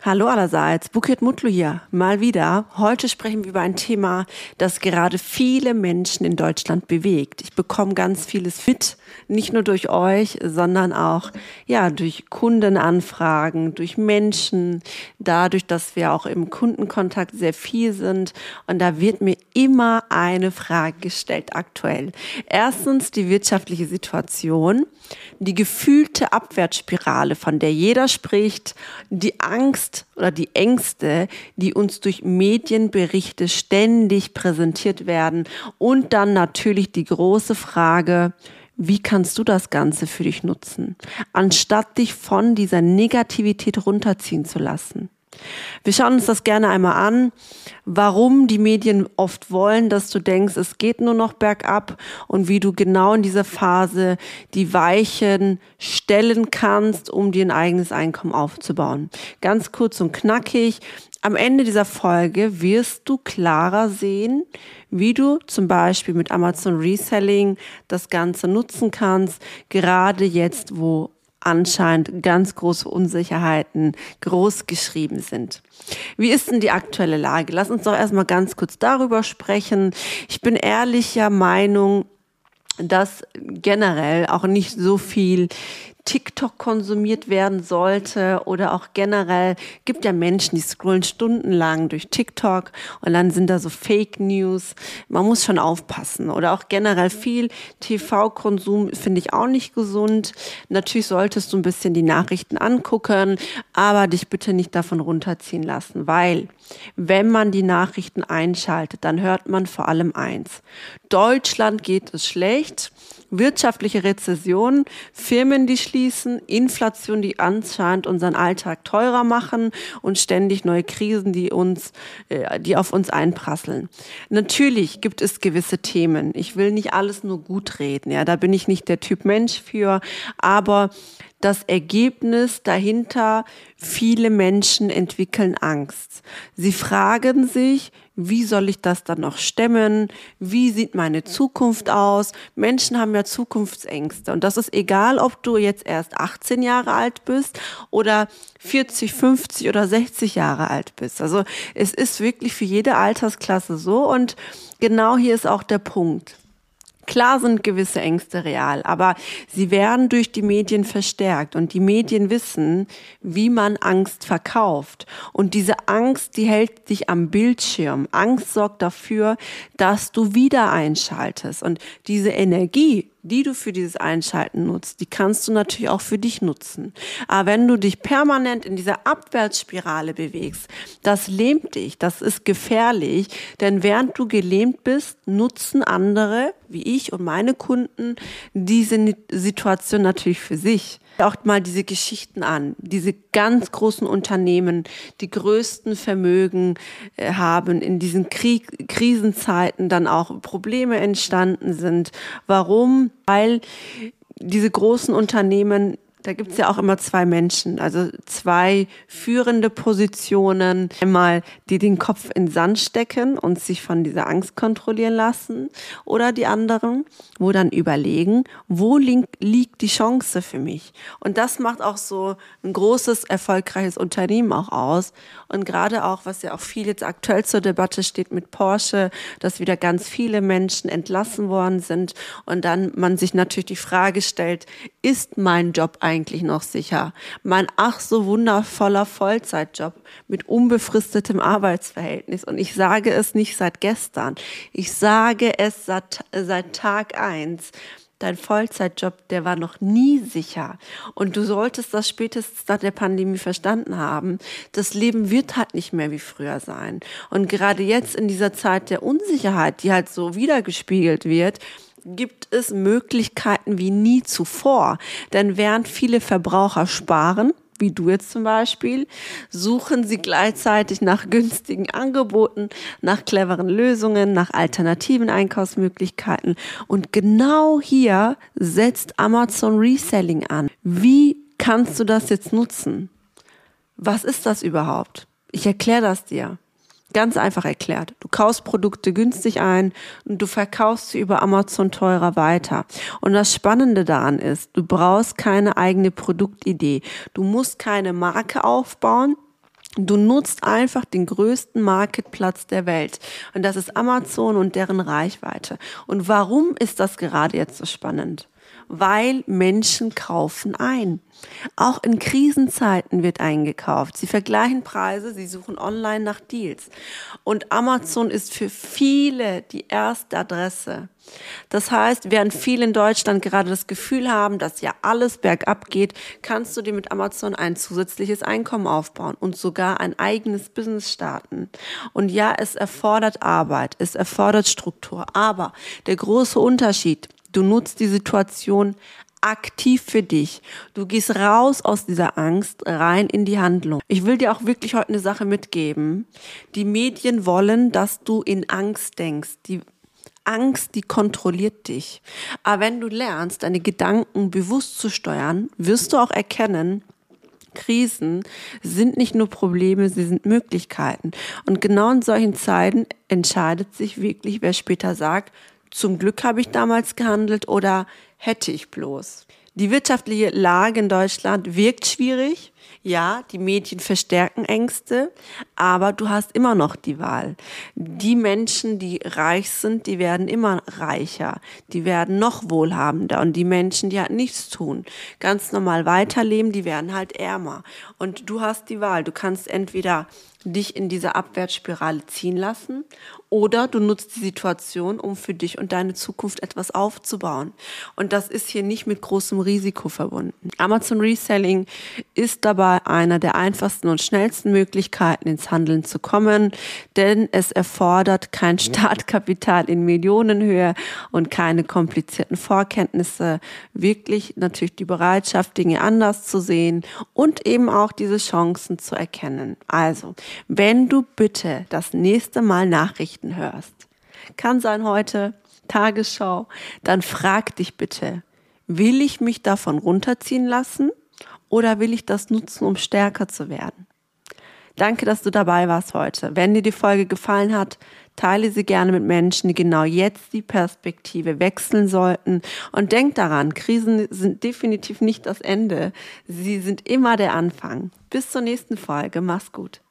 Hallo allerseits, Buket Mutlu hier, mal wieder. Heute sprechen wir über ein Thema, das gerade viele Menschen in Deutschland bewegt. Ich bekomme ganz vieles mit, nicht nur durch euch, sondern auch durch Kundenanfragen, durch Menschen, dadurch, dass wir auch im Kundenkontakt sehr viel sind. Und da wird mir immer eine Frage gestellt aktuell. Erstens die wirtschaftliche Situation, die gefühlte Abwärtsspirale, von der jeder spricht, die Angst oder die Ängste, die uns durch Medienberichte ständig präsentiert werden und dann natürlich die große Frage, wie kannst du das Ganze für dich nutzen, anstatt dich von dieser Negativität runterziehen zu lassen? Wir schauen uns das gerne einmal an, warum die Medien oft wollen, dass du denkst, es geht nur noch bergab und wie du genau in dieser Phase die Weichen stellen kannst, um dir ein eigenes Einkommen aufzubauen. Ganz kurz und knackig. Am Ende dieser Folge wirst du klarer sehen, wie du zum Beispiel mit Amazon Reselling das Ganze nutzen kannst, gerade jetzt, wo anscheinend ganz große Unsicherheiten groß geschrieben sind. Wie ist denn die aktuelle Lage? Lass uns doch erstmal ganz kurz darüber sprechen. Ich bin ehrlicher Meinung, dass generell auch nicht so viel TikTok konsumiert werden sollte oder auch generell gibt ja Menschen, die scrollen stundenlang durch TikTok und dann sind da so Fake News. Man muss schon aufpassen oder auch generell viel TV-Konsum finde ich auch nicht gesund. Natürlich solltest du ein bisschen die Nachrichten angucken, aber dich bitte nicht davon runterziehen lassen, weil wenn man die Nachrichten einschaltet, dann hört man vor allem eins. Deutschland geht es schlecht. Wirtschaftliche Rezession, Firmen, die schließen, Inflation, die anscheinend unseren Alltag teurer machen und ständig neue Krisen, die auf uns einprasseln. Natürlich gibt es gewisse Themen. Ich will nicht alles nur gut reden. Ja, da bin ich nicht der Typ Mensch für, aber das Ergebnis dahinter, viele Menschen entwickeln Angst. Sie fragen sich, wie soll ich das dann noch stemmen? Wie sieht meine Zukunft aus? Menschen haben ja Zukunftsängste und das ist egal, ob du jetzt erst 18 Jahre alt bist oder 40, 50 oder 60 Jahre alt bist. Also es ist wirklich für jede Altersklasse so und genau hier ist auch der Punkt. Klar sind gewisse Ängste real, aber sie werden durch die Medien verstärkt und die Medien wissen, wie man Angst verkauft. Und diese Angst, die hält dich am Bildschirm. Angst sorgt dafür, dass du wieder einschaltest. Und diese Energie, die du für dieses Einschalten nutzt, die kannst du natürlich auch für dich nutzen. Aber wenn du dich permanent in dieser Abwärtsspirale bewegst, das lähmt dich, das ist gefährlich, denn während du gelähmt bist, nutzen andere, wie ich und meine Kunden, diese Situation natürlich für sich. Auch mal diese Geschichten an, diese ganz großen Unternehmen, die größten Vermögen haben, in diesen Krisenzeiten dann auch Probleme entstanden sind. Warum? Weil diese großen Unternehmen, da gibt's ja auch immer zwei Menschen, also zwei führende Positionen. Einmal, die den Kopf in den Sand stecken und sich von dieser Angst kontrollieren lassen. Oder die anderen, wo dann überlegen, wo liegt die Chance für mich? Und das macht auch so ein großes, erfolgreiches Unternehmen auch aus. Und gerade auch, was ja auch viel jetzt aktuell zur Debatte steht mit Porsche, dass wieder ganz viele Menschen entlassen worden sind. Und dann man sich natürlich die Frage stellt, ist mein Job eigentlich noch sicher? Mein ach so wundervoller Vollzeitjob mit unbefristetem Arbeitsverhältnis. Und ich sage es nicht seit gestern. Ich sage es seit Tag 1. Dein Vollzeitjob, der war noch nie sicher. Und du solltest das spätestens nach der Pandemie verstanden haben. Das Leben wird halt nicht mehr wie früher sein. Und gerade jetzt in dieser Zeit der Unsicherheit, die halt so wiedergespiegelt wird, gibt es Möglichkeiten wie nie zuvor. Denn während viele Verbraucher sparen, wie du jetzt zum Beispiel, suchen sie gleichzeitig nach günstigen Angeboten, nach cleveren Lösungen, nach alternativen Einkaufsmöglichkeiten. Und genau hier setzt Amazon Reselling an. Wie kannst du das jetzt nutzen? Was ist das überhaupt? Ich erkläre das dir. Ganz einfach erklärt. Du kaufst Produkte günstig ein und du verkaufst sie über Amazon teurer weiter. Und das Spannende daran ist, du brauchst keine eigene Produktidee. Du musst keine Marke aufbauen. Du nutzt einfach den größten Marktplatz der Welt. Und das ist Amazon und deren Reichweite. Und warum ist das gerade jetzt so spannend? Weil Menschen kaufen ein. Auch in Krisenzeiten wird eingekauft. Sie vergleichen Preise, sie suchen online nach Deals. Und Amazon ist für viele die erste Adresse. Das heißt, während viele in Deutschland gerade das Gefühl haben, dass ja alles bergab geht, kannst du dir mit Amazon ein zusätzliches Einkommen aufbauen und sogar ein eigenes Business starten. Und ja, es erfordert Arbeit, es erfordert Struktur. Aber der große Unterschied: Du nutzt die Situation aktiv für dich. Du gehst raus aus dieser Angst, rein in die Handlung. Ich will dir auch wirklich heute eine Sache mitgeben. Die Medien wollen, dass du in Angst denkst. Die Angst, die kontrolliert dich. Aber wenn du lernst, deine Gedanken bewusst zu steuern, wirst du auch erkennen, Krisen sind nicht nur Probleme, sie sind Möglichkeiten. Und genau in solchen Zeiten entscheidet sich wirklich, wer später sagt, zum Glück habe ich damals gehandelt oder hätte ich bloß. Die wirtschaftliche Lage in Deutschland wirkt schwierig. Ja, die Medien verstärken Ängste, aber du hast immer noch die Wahl. Die Menschen, die reich sind, die werden immer reicher. Die werden noch wohlhabender. Und die Menschen, die halt nichts tun, ganz normal weiterleben, die werden halt ärmer. Und du hast die Wahl. Du kannst entweder dich in diese Abwärtsspirale ziehen lassen oder du nutzt die Situation, um für dich und deine Zukunft etwas aufzubauen. Und das ist hier nicht mit großem Risiko verbunden. Amazon Reselling ist dabei einer der einfachsten und schnellsten Möglichkeiten, ins Handeln zu kommen, denn es erfordert kein Startkapital in Millionenhöhe und keine komplizierten Vorkenntnisse. Wirklich natürlich die Bereitschaft, Dinge anders zu sehen und eben auch diese Chancen zu erkennen. Also, wenn du bitte das nächste Mal Nachrichten hörst, kann sein heute, Tagesschau, dann frag dich bitte, will ich mich davon runterziehen lassen oder will ich das nutzen, um stärker zu werden? Danke, dass du dabei warst heute. Wenn dir die Folge gefallen hat, teile sie gerne mit Menschen, die genau jetzt die Perspektive wechseln sollten. Und denk daran, Krisen sind definitiv nicht das Ende. Sie sind immer der Anfang. Bis zur nächsten Folge. Mach's gut.